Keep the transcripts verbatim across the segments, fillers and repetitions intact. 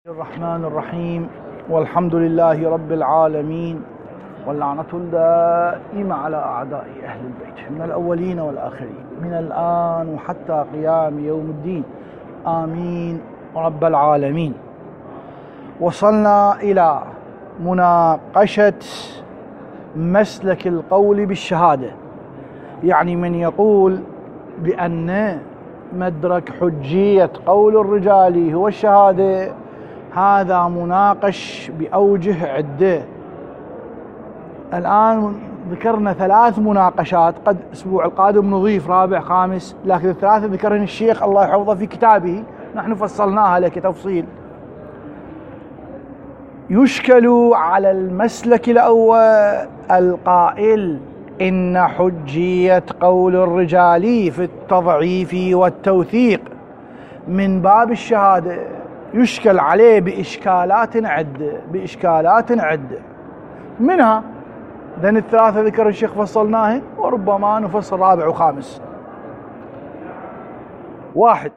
الرحمن الرحيم، والحمد لله رب العالمين، واللعنة الدائمة على أعداء أهل البيت من الأولين والآخرين من الآن وحتى قيام يوم الدين، آمين رب العالمين. وصلنا إلى مناقشة مسلك القول بالشهادة، يعني من يقول بأن مدرك حجية قول الرجال هو الشهادة، هذا مناقش بأوجه عدة. الآن ذكرنا ثلاث مناقشات، قد الأسبوع القادم نضيف رابع خامس، لكن الثلاثة ذكرهم الشيخ الله يحفظه في كتابه، نحن فصلناها لك تفصيل. يشكل على المسلك الأول القائل إن حجية قول الرجال في التضعيف والتوثيق من باب الشهادة، يشكل عليه بإشكالات عدة بإشكالات عدة منها ذن الثلاثة ذكر الشيخ فصلناه، وربما نفصل رابع وخامس. واحد،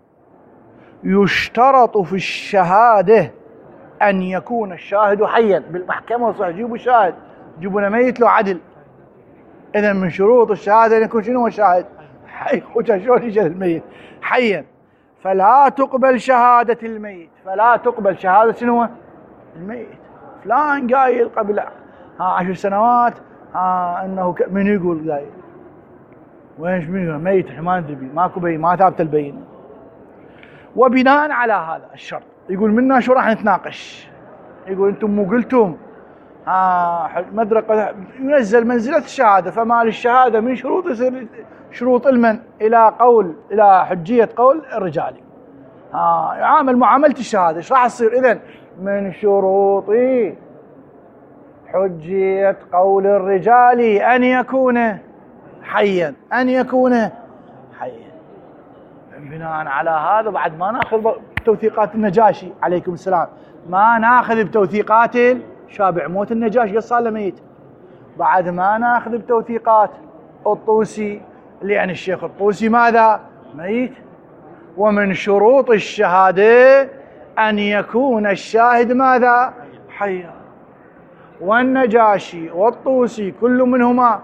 يشترط في الشهادة أن يكون الشاهد حيا. بالمحكمة صح جيبوا شاهد، جيبوا لنا ميت له عدل. إذا من شروط الشهادة أن يكون شنو هو الشاهد؟ حي. شلون يجي الميت؟ حيا. فلا تقبل شهادة الميت، فلا تقبل شهادة شنو الميت. فلان قايل قبل ها عشر سنوات ها انه ك... من يقول قايل؟ وين من يقول؟ ميت ما ندري، ماكو بين، ما ثابت البينة. وبناء على هذا الشرط يقول منا شو راح نتناقش؟ يقول انتم مو قلتم ها مدرك ينزل منزلة الشهادة، فما للشهادة من شروط شروط المن إلى قول إلى حجية قول الرجال، ها يعامل معاملة الشهادة. ايش راح تصير؟ إذن من شروط حجية قول الرجال أن يكون حيا، أن يكون حيا. بناء على هذا بعد ما ناخذ بتوثيقات النجاشي عليكم السلام، ما ناخذ بتوثيقات شابع موت النجاشي قصة له ميت، بعد ما ناخذ بتوثيقات الطوسي لأن الشيخ الطوسي ماذا؟ ميت. ومن شروط الشهادة أن يكون الشاهد ماذا؟ حيا. والنجاشي والطوسي كل منهما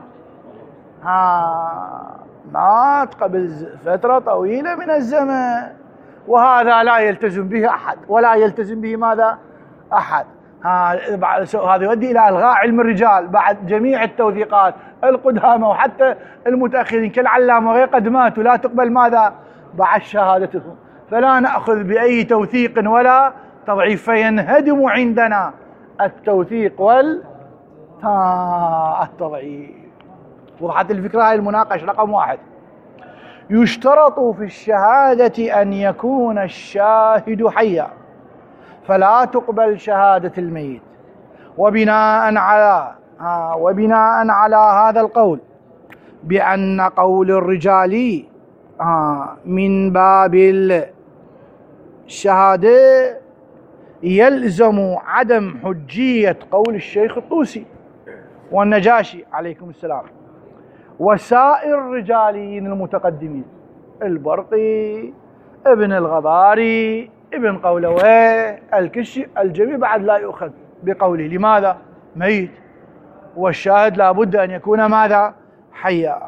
ها مات قبل فترة طويلة من الزمن، وهذا لا يلتزم به أحد، ولا يلتزم به ماذا؟ أحد. هذا يؤدي إلى إلغاء علم الرجال بعد جميع التوثيقات القدامى وحتى المتأخرين كالعلامة وغير قد ماتوا، لا تقبل ماذا؟ بعد شهادتهم. فلا نأخذ بأي توثيق ولا تضعيف، فينهدم عندنا التوثيق والتضعيف. وضحت الفكرة؟ هاي المناقشة رقم واحد. يشترط في الشهادة أن يكون الشاهد حيا، فلا تقبل شهادة الميت. وبناء على آه وبناء على هذا القول بأن قول الرجال آه من باب الشهادة يلزم عدم حجية قول الشيخ الطوسي والنجاشي عليكم السلام وسائر الرجاليين المتقدمين، البرقي، ابن الغباري، ابن قولويه، الكشي، الجميع بعد لا يؤخذ بقوله. لماذا؟ ميت، والشاهد لابد أن يكون ماذا؟ حيا.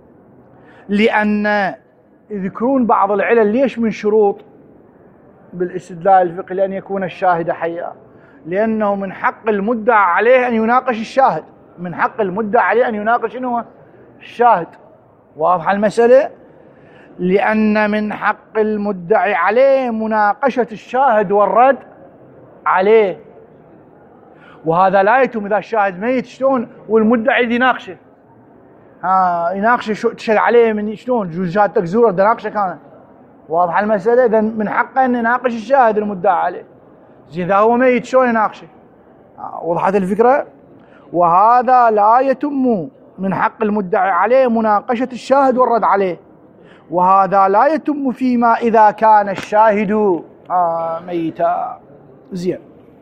لأن يذكرون بعض العلل ليش من شروط بالاستدلال الفقهي لأن يكون الشاهد حيا، لأنه من حق المدعى عليه أن يناقش الشاهد، من حق المدعى عليه أن يناقش إنه الشاهد. واضحة المسألة؟ لأن من حق المدعي عليه مناقشة الشاهد والرد عليه، وهذا لا يتم إذا الشاهد ميت شلون والمدعي يناقشه، ها يناقشه شو تشهد عليه من شلون جوزاتك زور ده ناقشك أنا. واضحة المسألة؟ إذا من حقه أن يناقش الشاهد المدعي عليه، زين إذا هو ميت شلون يناقشه؟ وضحت الفكرة؟ وهذا لا يتم من حق المدعي عليه مناقشة الشاهد والرد عليه، وهذا لا يتم فيما إذا كان الشاهد آه ميتا. زين.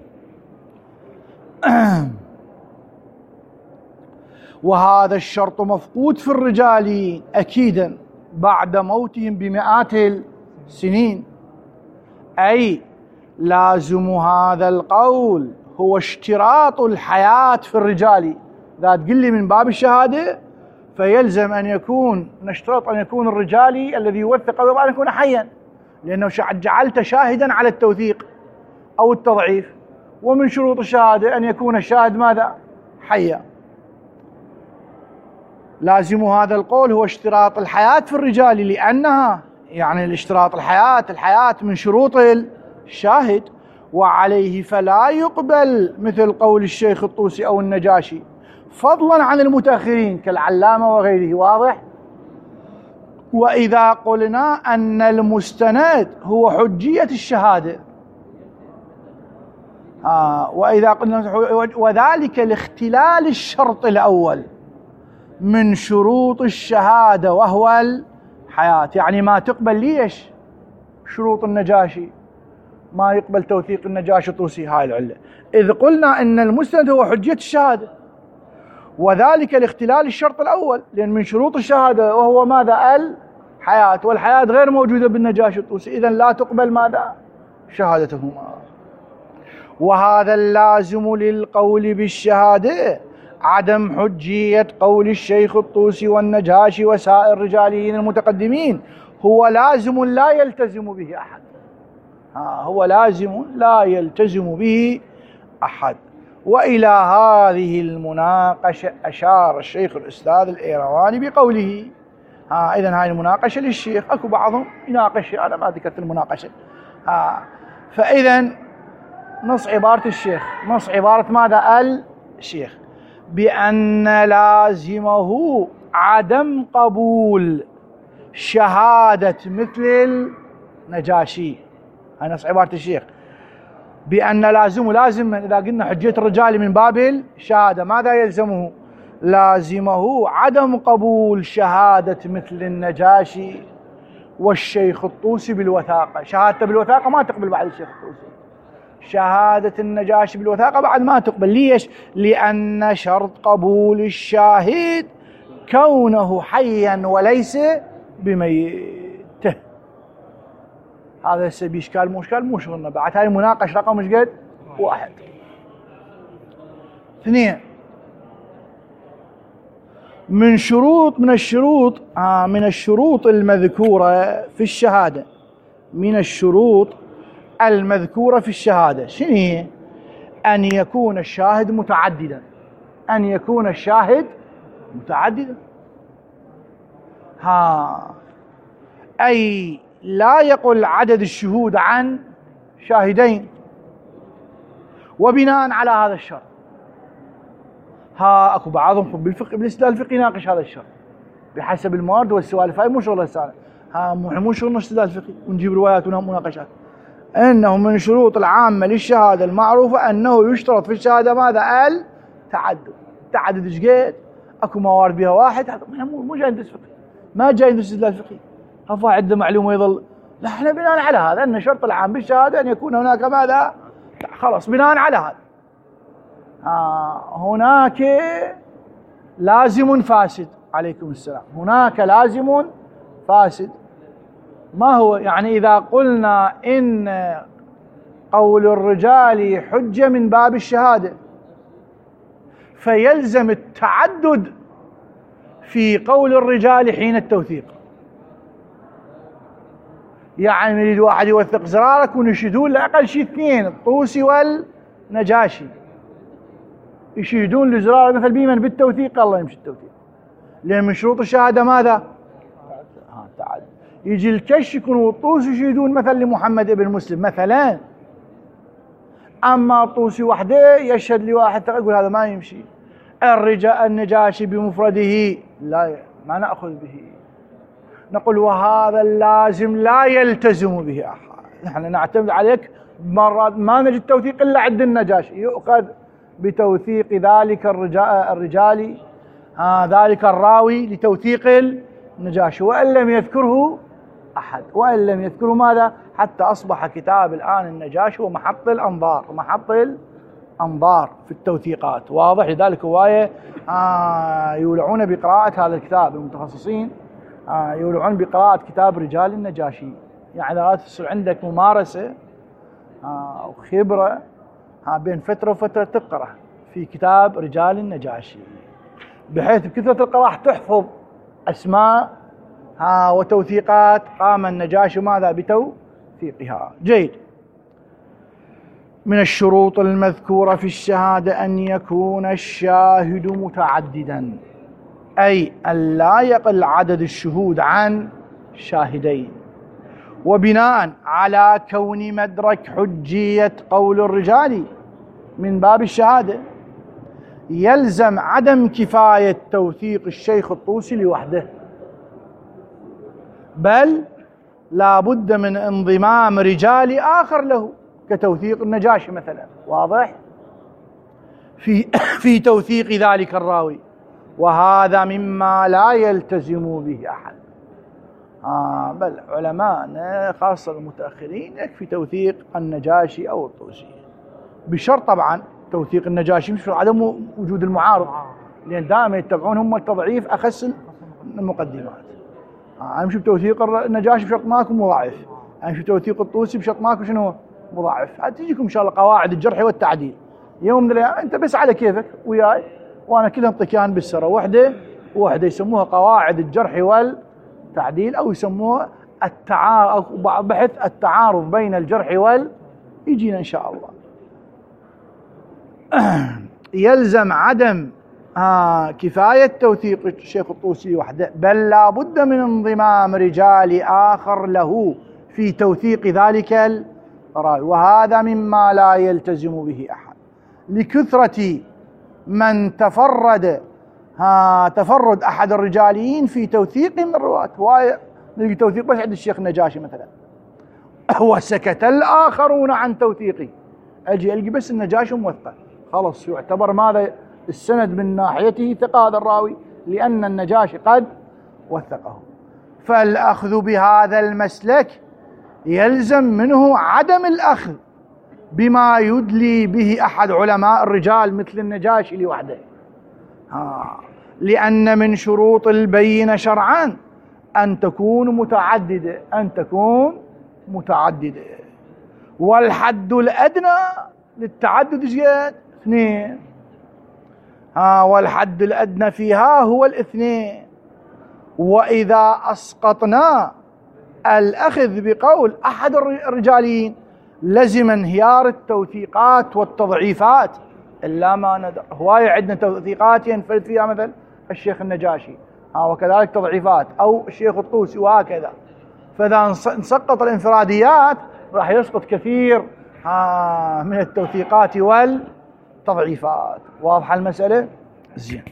وهذا الشرط مفقود في الرجال أكيدا بعد موتهم بمئات السنين، أي لازم هذا القول هو اشتراط الحياة في الرجال. إذا تقول لي من باب الشهادة فيلزم أن يكون نشترط أن يكون الرجالي الذي يوثق أو أن يكون حيا، لأنه جعلت شاهدا على التوثيق أو التضعيف، ومن شروط الشهادة أن يكون الشاهد ماذا؟ حيا. لازم هذا القول هو اشتراط الحياة في الرجال، لأنها يعني الاشتراط الحياة الحياة من شروط الشاهد، وعليه فلا يقبل مثل قول الشيخ الطوسي أو النجاشي فضلا عن المتأخرين كالعلامة وغيره. واضح؟ وإذا قلنا أن المستند هو حجية الشهادة، آه وإذا قلنا وذلك لاختلال الشرط الأول من شروط الشهادة وهو الحياة، يعني ما تقبل ليش شروط النجاشي، ما يقبل توثيق النجاشي الطوسي. هاي العلة. إذ قلنا أن المستند هو حجية الشهادة، وذلك لاختلال الشرط الأول، لأن من شروط الشهادة وهو ماذا؟ الحياة، والحياة غير موجودة بالنجاشي الطوسي، إذن لا تقبل ماذا؟ شهادتهما. وهذا اللازم للقول بالشهادة عدم حجية قول الشيخ الطوسي والنجاشي وسائر الرجاليين المتقدمين هو لازم لا يلتزم به أحد. ها هو لازم لا يلتزم به أحد. وإلى هذه المناقشة أشار الشيخ الأستاذ الإيرواني بقوله. ها إذن هاي المناقشة للشيخ، أكو بعضهم يناقش، أنا ما ذكرت المناقشة. ها فإذن نص عبارة الشيخ، نص عبارة ماذا؟ الشيخ بأن لازمه عدم قبول شهادة مثل النجاشي. هاي نص عبارة الشيخ، بأن لازمه لازم إذا قلنا حجية الرجال من باب الشهادة ماذا يلزمه؟ لازمه عدم قبول شهادة مثل النجاشي والشيخ الطوسي بالوثاقة. شهادته بالوثاقة ما تقبل بعد الشيخ الطوسي، شهادة النجاشي بالوثاقة بعد ما تقبل. ليش؟ لأن شرط قبول الشاهد كونه حيا وليس بميت. هذا هسه بإشكال مو إشكال مو شغلنا، بعد هاي المناقشة رقم مش قد واحد. اثنين، من شروط من الشروط آه من الشروط المذكورة في الشهادة من الشروط المذكورة في الشهادة شنو هي؟ أن يكون الشاهد متعددا. أن يكون الشاهد متعددا ها أي لا يقل عدد الشهود عن شاهدين. وبناء على هذا الشرط ها اكو بعضهم بالفقه بالاستدلال الفقهي يناقش هذا الشرط بحسب الموارد والسوالف. هاي مو شغل السنة، ها مو شغلنا استدلال الفقهي ونجيب روايات ومناقشات. انه من شروط العامة للشهادة المعروفة انه يشترط في الشهادة ماذا؟ التعدد. تعدد ايش قد؟ اكو موارد بها واحد، هذا مو مو جاي ندرس فقه، ما جاي ندرس استدلال فقهي. خفا عنده معلومة يظل لا، احنا بناء على هذا ان شرط العام بالشهادة ان يكون هناك ماذا؟ خلاص بناء على هذا آه هناك لازم فاسد. عليكم السلام. هناك لازم فاسد. ما هو؟ يعني إذا قلنا إن قول الرجال حجة من باب الشهادة فيلزم التعدد في قول الرجال حين التوثيق. يعني يريد واحد يوثق زرارك ونشهدون لأقل شيء اثنين، الطوسي والنجاشي، يشهدون لزرار مثل بيمن بالتوثيق، الله يمشي التوثيق. لأن من شروط الشهادة ماذا؟ ها تعال يجي الكش يكون الطوسي يشهدون مثل لمحمد ابن مسلم مثلا، أما الطوسي وحده يشهد لواحد يقول هذا ما يمشي. الرجال النجاشي بمفرده لا، ما نأخذ به، نقول وهذا اللازم لا يلتزم به أحد. نحن نعتمد عليك مرات ما نجد توثيق إلا عند النجاشي، يؤخذ بتوثيق ذلك الرجال الرجالي آه ذلك الراوي لتوثيق النجاشي، وإن لم يذكره أحد، وإن لم يذكره ماذا؟ حتى أصبح كتاب الآن النجاشي ومحط الأنظار، محط الأنظار في التوثيقات. واضح؟ لذلك هواية آه يولعون بقراءة هذا الكتاب، المتخصصين آه يولعون بقراءة كتاب رجال النجاشي. يعني إذا تصير عندك ممارسة آه وخبرة آه بين فترة وفترة تقرأ في كتاب رجال النجاشي، بحيث بكثرة القراءة تحفظ أسماء آه وتوثيقات قام النجاشي ماذا بتوثيقها. جيد. من الشروط المذكورة في الشهادة أن يكون الشاهد متعددا، أي أن لا يقل عدد الشهود عن شاهدين. وبناء على كون مدرك حجية قول الرجال من باب الشهادة يلزم عدم كفاية توثيق الشيخ الطوسي لوحده، بل لا بد من انضمام رجال آخر له كتوثيق النجاشي مثلا، واضح؟ في في توثيق ذلك الراوي، وهذا مما لا يلتزم به أحد. آه بل علماءنا خاصة المتأخرين يكفي توثيق النجاشي أو الطوسي، بشرط طبعا توثيق النجاشي مش عدم وجود المعارض، لأن دائما يتبعون هم التضعيف أخس المقدمات. آه أمشي بتوثيق النجاشي بشرط ماكو مضاعف، أمشي بتوثيق الطوسي بشرط ماكو شنو مضاعف. هتجيكم إن شاء الله قواعد الجرح والتعديل يوم من الأيام، أنت بس على كيفك وياي، وأنا كذا انطكان بالسرة وحدة وحدة يسموها قواعد الجرح والتعديل، أو يسموها التعارض، أو بحث التعارض بين الجرح وال يجينا إن شاء الله. يلزم عدم آه كفاية توثيق الشيخ الطوسي وحده، بل لا بد من انضمام رجال آخر له في توثيق ذلك الراوي، وهذا مما لا يلتزم به أحد لكثرة من تفرد ها تفرد أحد الرجاليين في توثيق من الرواة. هواية نلقي توثيق بس عند الشيخ النجاشي مثلا وسكت الآخرون عن توثيقه، أجي ألقي بس النجاشي موثق، خلص يعتبر ماذا السند من ناحيته ثقة هذا الراوي، لأن النجاشي قد وثقه. فالأخذ بهذا المسلك يلزم منه عدم الأخذ بما يدلي به أحد علماء الرجال مثل النجاشي لوحده، ها لأن من شروط البينة شرعا أن تكون متعددة، أن تكون متعددة والحد الأدنى للتعدد زياد اثنين، ها والحد الأدنى فيها هو الاثنين. وإذا أسقطنا الأخذ بقول أحد الرجالين لزم انهيار التوثيقات والتضعيفات، إلا ما ندر. هواية عندنا توثيقات ينفرد فيها مثل الشيخ النجاشي، ها وكذلك تضعيفات، أو الشيخ الطوسي وهكذا. فإذا نسقط الانفراديات راح يسقط كثير ها من التوثيقات والتضعيفات. واضحة المسألة؟ زين.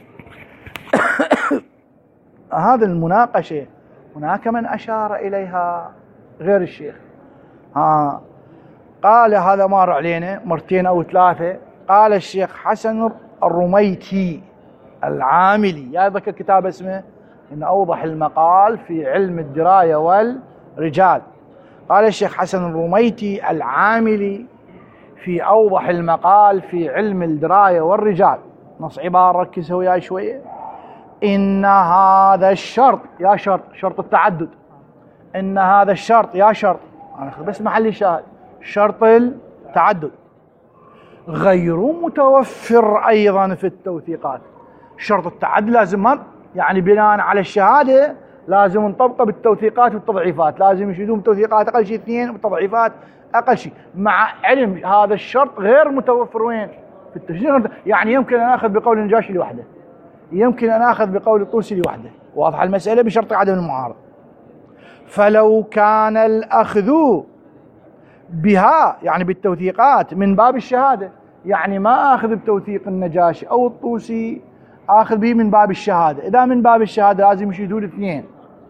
هذه المناقشة هناك من أشار إليها غير الشيخ، ها قال هذا مر علينا مرتين أو ثلاثة، قال الشيخ حسن الرميتي العاملي، يا ذكر كتاب اسمه إن أوضح المقال في علم الدراية والرجال. قال الشيخ حسن الرميتي العاملي في أوضح المقال في علم الدراية والرجال، نص عبارة ركزوا وياي شوية، إن هذا الشرط، يا شرط شرط التعدد، إن هذا الشرط يا شرط، أنا أخذ بس محل الشاهد، شرط التعدد غير متوفر أيضا في التوثيقات. شرط التعدد لازم من يعني بناء على الشهادة لازم نطبقه بالتوثيقات والتضعيفات، لازم يشهدون توثيقات أقل شيء اثنين وتضعيفات أقل شيء، مع علم هذا الشرط غير متوفر وين في التشريع. يعني يمكن أن أخذ بقول النجاشي لوحده، يمكن أن أخذ بقول الطوسي لوحده، واضحة المسألة بشرط عدم المعارض. فلو كان الأخذ بها يعني بالتوثيقات من باب الشهادة، يعني ما أخذ بتوثيق النجاشي أو الطوسي، أخذ به من باب الشهادة. إذا من باب الشهادة لازم يشهدوا الاثنين.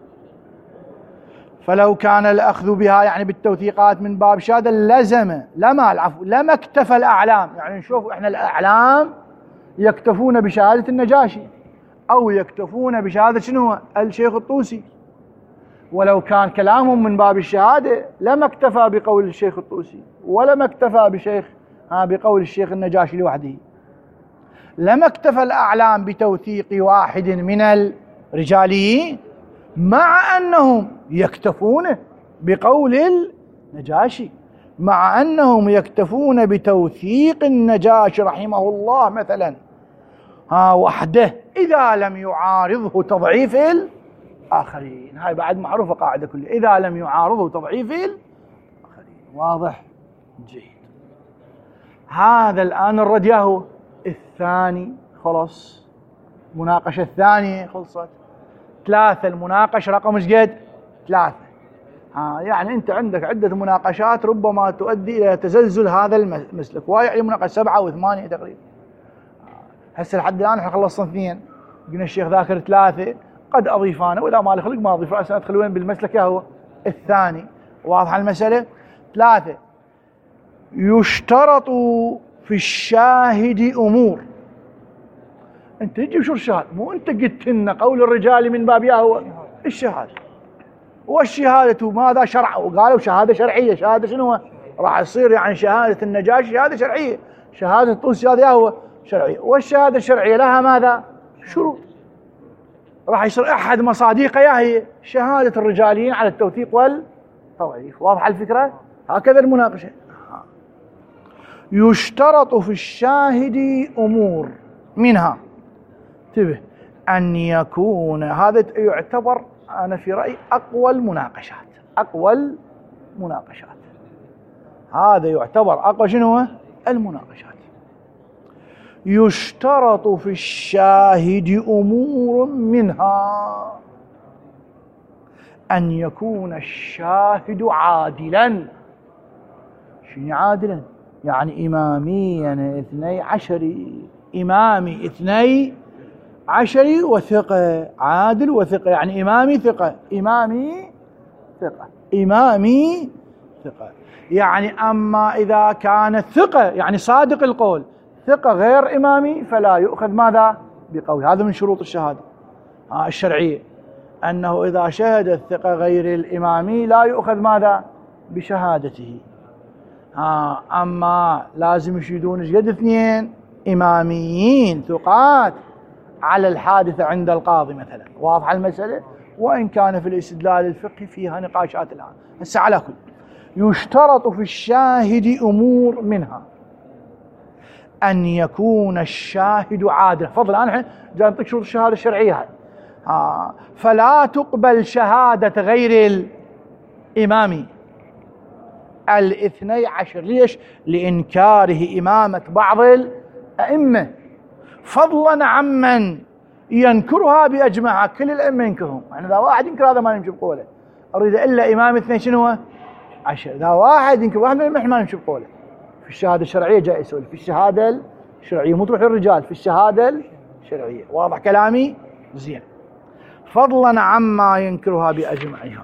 فلو كان الأخذ بها يعني بالتوثيقات من باب الشهادة لزم لما العفو لما اكتفى الأعلام، يعني نشوف إحنا الأعلام يكتفون بشهادة النجاشي أو يكتفون بشهادة شنو الشيخ الطوسي، ولو كان كلامهم من باب الشهادة لما اكتفى بقول الشيخ الطوسي ولما اكتفى بشيخ ها بقول الشيخ النجاشي لوحده، لما اكتفى الأعلام بتوثيق واحد من الرجاليين مع أنهم يكتفون بقول النجاشي، مع أنهم يكتفون بتوثيق النجاشي رحمه الله مثلا ها وحده إذا لم يعارضه تضعيف الآخرين. هاي بعد معروفة قاعدة كلها، إذا لم يعارضه تضعيف الآخرين. واضح؟ جيد. هذا الآن الردياه الثاني خلص، مناقشة الثانية خلصت. ثلاثة، المناقشة رقم ايش قد؟ ثلاثة. ها يعني أنت عندك عدة مناقشات ربما تؤدي إلى تزلزل هذا المسلك، ويعني مناقشة سبعة وثمانية تقريبا. هسه لحد الآن احنا خلصنا اثنين، قلنا الشيخ ذاكر ثلاثة، قد أضيف أنا وإذا ما لي خلق ما أضيف، رأسا أدخل وين بالمسلك هو الثاني. واضحة المسألة؟ ثلاثة، يشترط في الشاهد أمور. أنت تجي شو الشهادة؟ مو أنت قلت لنا قول الرجال من باب هو الشهادة، والشهادة ماذا شرع؟ وقالوا شهادة شرعية. شهادة شنو؟ راح يصير يعني شهادة النجاشي شهادة شرعية، شهادة الطوسي هذه هو شرعية، والشهادة الشرعية لها ماذا؟ شروط. راح يصير أحد مصادقها هي شهادة الرجاليين على التوثيق والتضعيف. واضحة الفكرة؟ هكذا المناقشة. يشترط في الشاهد أمور، منها انتبه أن يكون، هذا يعتبر أنا في رأيي أقوى المناقشات، أقوى المناقشات، هذا يعتبر أقوى شنو؟ المناقشات. يشترط في الشاهد أمور، منها أن يكون الشاهد عادلا. شنو عادلا؟ يعني إماميا اثني عشري، إمامي اثني عشري وثقة، عادل وثقة، يعني إمامي ثقة، إمامي ثقة، إمامي ثقة. يعني أما إذا كانت ثقة يعني صادق القول، ثقة غير إمامي فلا يؤخذ ماذا؟ بقول. هذا من شروط الشهادة الشرعية، أنه إذا شهد الثقة غير الإمامي لا يؤخذ ماذا؟ بشهادته. ها أما لازم يشهدون قد اثنين إماميين ثقات على الحادثة عند القاضي مثلا. واضحة المسألة؟ وإن كان في الاستدلال الفقهي فيها نقاشات الآن. هسه على كل، يشترط في الشاهد أمور، منها أن يكون الشاهد عادلا. فضلا الآن جاي نعطيك شروط الشهادة الشرعية هاي. ها فلا تقبل شهادة غير الإمامي الاثني عشر. ليش؟ لإنكاره إمامة بعض الأئمة، فضلا عمن ينكرها بأجمعها. كل الأئمة ينكرهم، يعني إذا واحد ينكر هذا ما نمشي بقوله. أريد إلا إمام اثني شنو؟ عشر. إذا واحد ينكر واحد من ما نمشي بقوله. في الشهادة الشرعية جاي يسولف في الشهادة الشرعية، مو تروح للرجال، في الشهادة الشرعية. واضح كلامي؟ زين. فضلا عما ينكرها بأجمعها.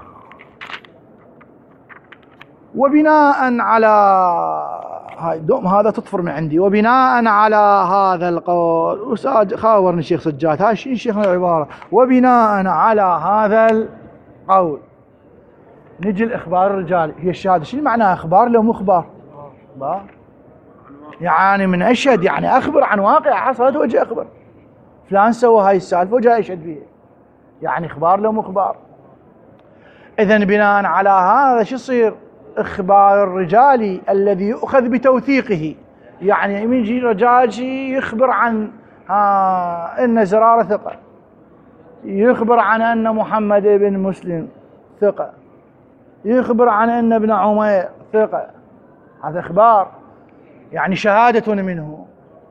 وبناء على هاي دوم هذا تطفر من عندي. وبناء على هذا القول، أستاذ خاورني الشيخ سجاد، هاي شيء شيخنا العبارة. وبناء على هذا القول نجي الإخبار الرجالي. هي الشهادة شنو معناها؟ إخبار لو مو إخبار؟ يعني من أشهد، يعني أخبر عن واقع حصلت وجه أخبر فلان سوى هاي السالفة وجاء يشهد بها، يعني إخبار لو مو إخبار. إذن بناء على هذا شو يصير؟ إخبار الرجالي الذي يؤخذ بتوثيقه، يعني يجي رجال يخبر عن ها إن زرارة ثقة، يخبر عن أن محمد بن مسلم ثقة، يخبر عن أن ابن عمير ثقة. هذا إخبار، يعني شهادة منه.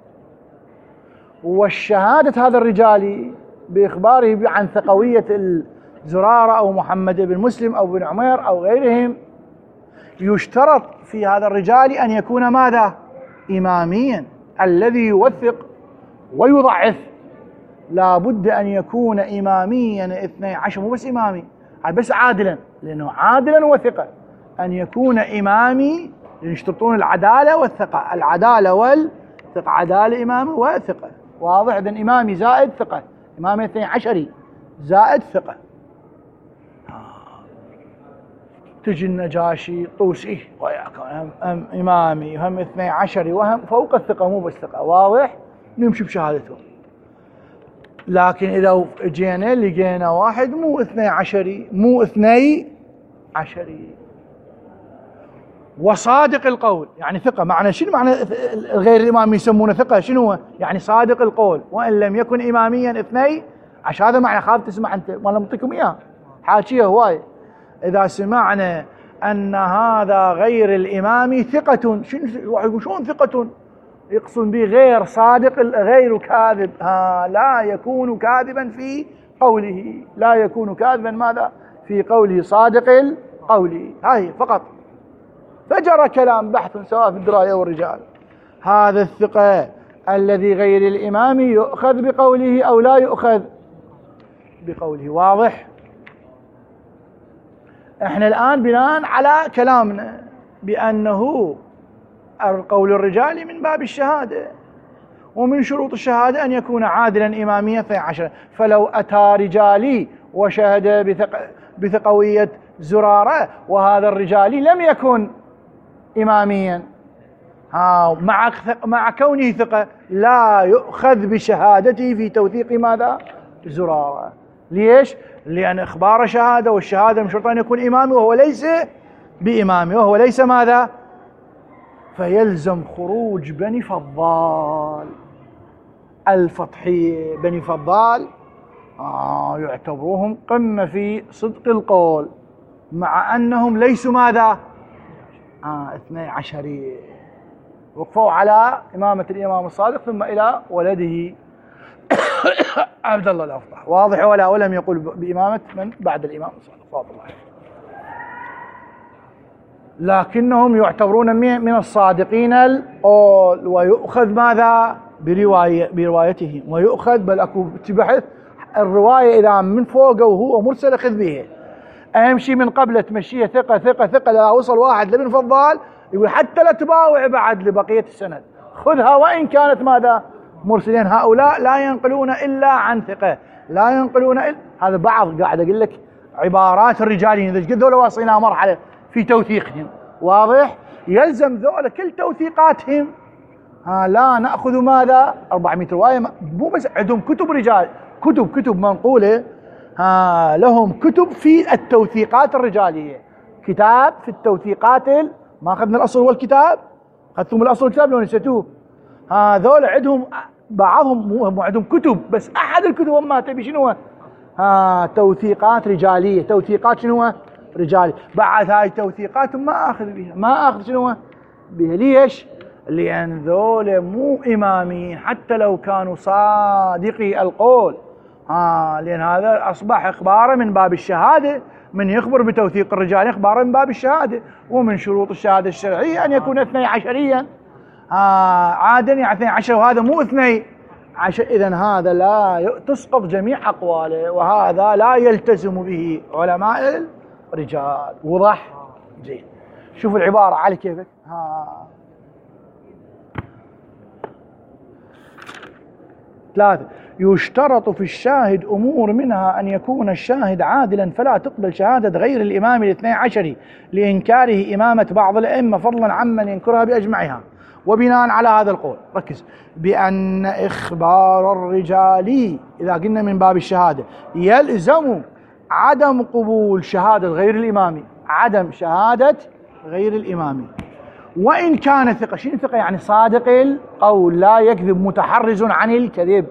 والشهادة هذا الرجالي بإخباره عن ثقوية الزرارة أو محمد بن مسلم أو ابن عمير أو غيرهم، يشترط في هذا الرجال أن يكون ماذا؟ إماميا. الذي يوثق ويضعف لا بد أن يكون إماميا اثني عشر، مو بس إمامي، بس عادلا، لأنه عادلا وثقة. أن يكون إمامي، يشترطون العدالة والثقة، العدالة والثقة، عدالة إمامي وثقة. واضح؟ إذن إمامي زائد ثقة، إمامي اثني عشري زائد ثقة. تجي النجاشي طوسي وياك هم إمامي هم اثني عشري وهم فوق الثقة مو بس ثقة. واضح؟ نمشي بشهادتهم. لكن إذا جينا لقينا واحد مو اثني عشري، مو اثني عشري، وصادق القول، يعني ثقة. معنى شنو معنى غير الإمامي يسمونه ثقة؟ شنو هو؟ يعني صادق القول وإن لم يكن إماميا اثني عشر. هذا معنى، خاف تسمع أنت، ما أنا منطيكم إياه حاكيه هواي. إذا سمعنا أن هذا غير الإمامي ثقة، شنو واحد يقول شلون ثقة؟ يقصد به غير صادق، غير كاذب. ها لا يكون كاذبا في قوله، لا يكون كاذبا ماذا؟ في قوله، صادق القول. هاي فقط. فجرى كلام بحث سواء في الدراية والرجال. هذا الثقة الذي غير الإمام يؤخذ بقوله أو لا يؤخذ بقوله. واضح؟ احنا الآن بناء على كلامنا بأنه القول الرجالي من باب الشهادة، ومن شروط الشهادة أن يكون عادلا إماميا اثني عشر. فلو أتى رجالي وشهد بثق بثقوية زرارة وهذا الرجالي لم يكن إماميا، ها مع مع كونه ثقة لا يؤخذ بشهادته في توثيق ماذا؟ زرارة. ليش؟ لأن إخبار شهادة، والشهادة من شرط أن يكون إمامي وهو ليس بإمامي، وهو ليس ماذا؟ فيلزم خروج بني فضال الفضحية. بني فضال آه يعتبروهم قمة في صدق القول، مع أنهم ليسوا ماذا؟ آه اثني عشرية. وقفوا على إمامة الإمام الصادق ثم إلى ولده عبد الله الأفضح. واضح ولا؟ ولم يقل بإمامة من بعد الإمام الصادق صلى الله عليه وسلم. لكنهم يعتبرون من الصادقين القول، ويؤخذ ماذا؟ برواية بروايتهم، ويؤخذ بل أكو بحث الرواية إذا من فوق وهو مرسل أخذ به. أهم شيء من قبل تمشيه ثقة ثقة ثقة، لا وصل واحد لابن فضال يقول حتى لا تباوع بعد لبقية السند، خذها وإن كانت ماذا؟ مرسلين. هؤلاء لا ينقلون إلا عن ثقة، لا ينقلون إلا هذا. بعض قاعد أقول لك عبارات الرجالين إذا قد ذولا واصلين مرحلة في توثيقهم. واضح؟ يلزم ذولا كل توثيقاتهم ها لا نأخذ ماذا؟ أربعمائة رواية. مو بس عندهم كتب رجال، كتب كتب منقولة، ها لهم كتب في التوثيقات الرجالية، كتاب في التوثيقات. ما أخذنا الأصل والكتاب؟ أخذتم الأصل والكتاب لو نسيتوه؟ هذول عندهم بعضهم مو عندهم كتب، بس أحد الكتب ما تبي شنو؟ ها توثيقات رجالية. توثيقات شنو؟ رجالي. بعد هاي التوثيقات ما أخذ بها، ما أخذ شنو بها. ليش؟ لأن ذول مو إماميين حتى لو كانوا صادقي القول. ها لأن هذا أصبح إخباره من باب الشهادة، من يخبر بتوثيق الرجال إخباره من باب الشهادة. ومن شروط الشهادة الشرعية أن يكون اثني عشريا عادا، يعني اثني عشر، وهذا مو اثني عشر. إذن هذا لا تسقط جميع أقواله، وهذا لا يلتزم به علماء الرجال. وضح؟ زين. شوف العبارة على كيفك. ها ثلاثة، يشترط في الشاهد أمور، منها أن يكون الشاهد عادلا فلا تقبل شهادة غير الإمام الاثني عشري لإنكاره إمامة بعض الأئمة فضلا عمن ينكرها بأجمعها. وبناء على هذا القول ركز بأن إخبار الرجال إذا قلنا من باب الشهادة يلزم عدم قبول شهادة غير الإمامي، عدم شهادة غير الإمامي وإن كان ثقة. شنو ثقة؟ يعني صادق القول لا يكذب، متحرز عن الكذب.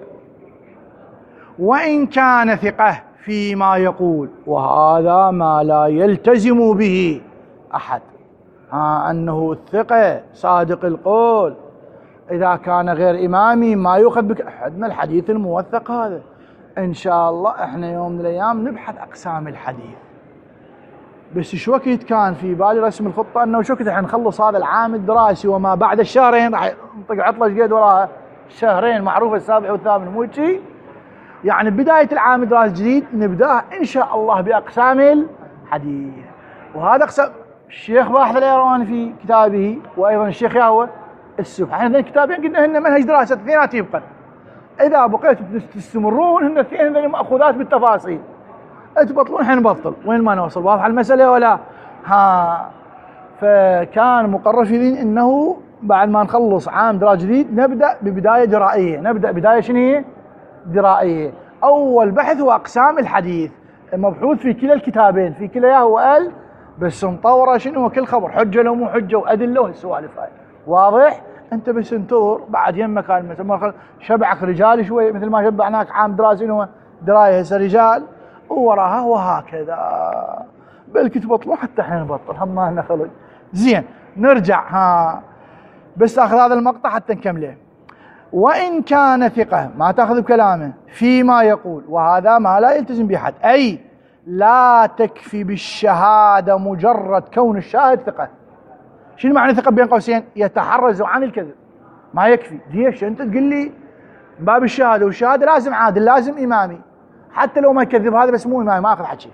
وإن كان ثقة فيما يقول، وهذا ما لا يلتزم به أحد. ها أنه الثقة صادق القول إذا كان غير إمامي ما يؤخذ بك. عندنا الحديث الموثق هذا إن شاء الله إحنا يوم من الأيام نبحث أقسام الحديث. بس شو وقت كان في بالي رسم الخطة أنه شو وقت حنخلص هذا العام الدراسي وما بعد الشهرين راح نطق عطلة قد وراها شهرين معروفة، السابع والثامن مو شيء. يعني بداية العام الدراسي الجديد نبدأ إن شاء الله بأقسام الحديث. وهذا أقسام الشيخ باحث الإيرواني في كتابه، وأيضا الشيخ ياهو السبح. احنا ذين الكتابين قلنا هن منهج دراسة اثنينات يبقى، إذا بقيتوا تستمرون هن الاثنين ذين مأخوذات بالتفاصيل، تبطلون حنبطل وين ما نوصل. واضح المسألة ولا؟ ها فكان مقرر في ذين إنه بعد ما نخلص عام دراسي جديد نبدأ ببداية درائية. نبدأ بداية شنو هي؟ درائية. أول بحث هو أقسام الحديث، مبحوث في كلا الكتابين، في كلا ياهو بس مطوره شنو كل خبر حجه لو مو حجه وادله والسوالف هاي. واضح؟ انت بس انتظر بعد يمك مثل شبعك رجال شوي مثل ما شبعناك عام دراسي هو درايه هسه رجال ووراها وهكذا. بلكي تبطلون حتى احنا نبطل هم ما لنا خلق. زين نرجع ها بس اخذ هذا المقطع حتى نكمله. وان كان ثقه ما تاخذ بكلامه فيما يقول وهذا ما لا يلتزم به حد، اي لا تكفي بالشهاده مجرد كون الشاهد ثقه. شنو معنى ثقه بين قوسين؟ يتحرز عن الكذب. ما يكفي. ليش انت تقول لي باب الشهاده والشهاده لازم عادل لازم امامي حتى لو ما يكذب هذا بس مو امامي ما اخذ حكي.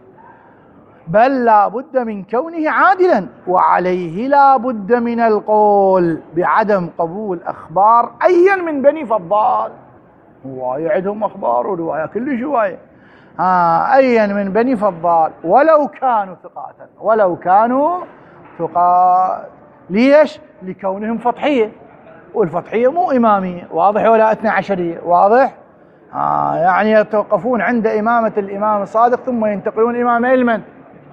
بل لا بد من كونه عادلا وعليه لا بد من القول بعدم قبول اخبار ايا من بني فضال. روايه عندهم اخبار وروايه كلش روايه ها ايا من بني فضال ولو كانوا ثقات ولو كانوا ثقات. ليش؟ لكونهم فطحيه والفطحيه مو اماميه. واضح ولا اثنى عشريه؟ واضح؟ آه يعني يتوقفون عند امامه الامام الصادق ثم ينتقلون امام علما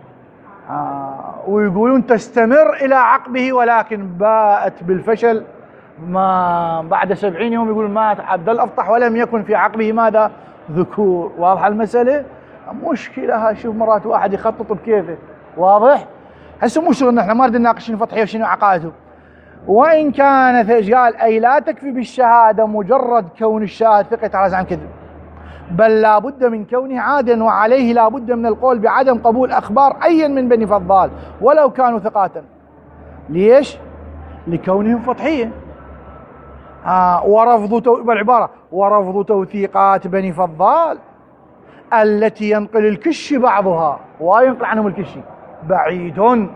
آه ويقولون تستمر الى عقبه ولكن باءت بالفشل. ما بعد سبعين يوم يقول مات عبد الافطح ولم يكن في عقبه ماذا؟ ذكور. واضحه المساله؟ مشكله هاي. شوف مرات واحد يخطط بكيفه. واضح؟ هسه مو شغلنا احنا ما نريد نناقش شنو فتحيه وشنو عقائده. وان كان قال اي لا تكفي بالشهاده مجرد كون الشاهد ثقه يتحرز عن كذب بل لا بد من كونه عادلا وعليه لا بد من القول بعدم قبول اخبار ايا من بني فضال ولو كانوا ثقاتا. ليش؟ لكونهم فطحيه. آه ورفض تو... بالعباره ورفض توثيقات بني فضال التي ينقل الكش بعضها وينقل عنهم الكشي بعيد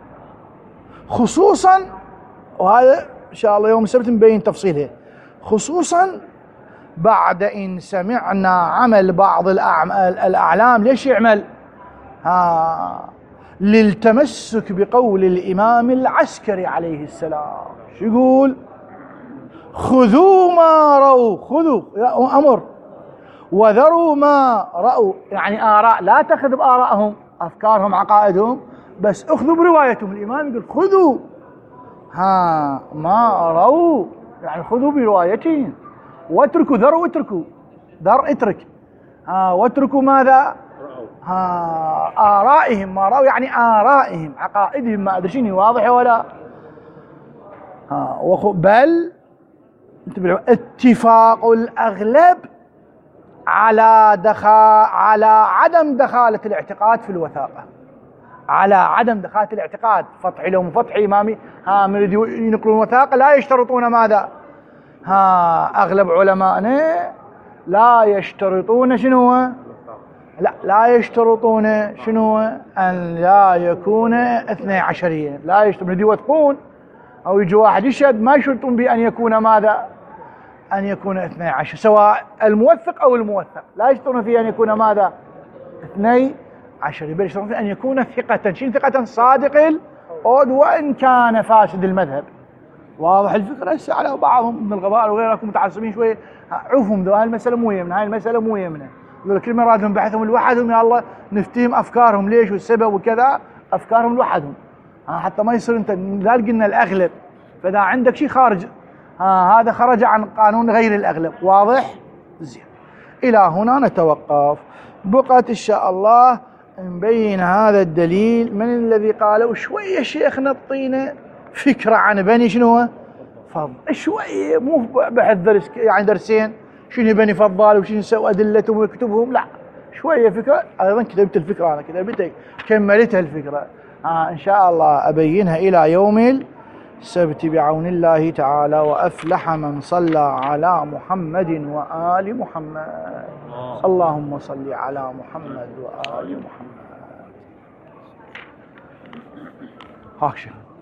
خصوصا. وهذا ان شاء الله يوم السبت نبين تفصيله. خصوصا بعد ان سمعنا عمل بعض الاعلام. ليش يعمل؟ ها للتمسك بقول الامام العسكري عليه السلام. شو يقول؟ خذوا ما رأوا خذوا امر وذروا ما رأوا. يعني آراء لا تأخذ بآرائهم أفكارهم عقائدهم بس اخذوا بروايتهم. الإمام يقول خذوا ها ما رأوا يعني خذوا بروايتهم واتركوا ذروا اتركوا ذر اترك ها واتركوا ماذا؟ ها آرائهم ما رأوا يعني آرائهم عقائدهم ما أدري شنو. واضح ولا؟ ها بل اتفاق الأغلب على دخا على عدم دخالة الاعتقاد في الوثاقة. على عدم دخالة الاعتقاد فتحي لو فتحي إمامي ها من ينقلون وثاقة لا يشترطون ماذا؟ ها أغلب علمائنا لا يشترطون شنو؟ لا لا يشترطون شنو؟ أن لا يكون اثني عشريا. لا يشترطون يوثقون أو يجي واحد يشهد ما يشترطون بأن يكون ماذا؟ أن يكون اثني عشر سواء الموثق أو الموثق. لا يشترطون فيه أن يكون ماذا؟ اثني عشر بل يشترطون فيه أن يكون ثقة. شين ثقة؟ صادق القول وإن كان فاسد المذهب. واضح الفكرة؟ هسه على بعضهم من الغباء وغيركم متعصبين شوية عوفهم ذو هاي المسألة مو يمنا هاي المسألة مو يمنا. يقول كل مرة رادهم بحثهم لوحدهم يا الله نفتهم أفكارهم ليش والسبب وكذا أفكارهم لوحدهم حتى ما يصير أنت لا قلنا الأغلب. فإذا عندك شيء خارج ها هذا خرج عن قانون غير الأغلب. واضح؟ زين. إلى هنا نتوقف. بقت إن شاء الله نبين هذا الدليل من الذي قاله شوية شيخ نعطينا فكرة عن بني شنو فضل شوية مو بحث درس يعني درسين شنو بني فضال وشنو سوى أدلتهم وكتبهم لا شوية فكرة. أيضا كتبت الفكرة أنا كتبتها كملتها الفكرة آه إن شاء الله أبينها إلى يوم السبت بعون الله تعالى. وأفلح من صلى على محمد وآل محمد. اللهم صل على محمد وآل محمد. هاك شيخ.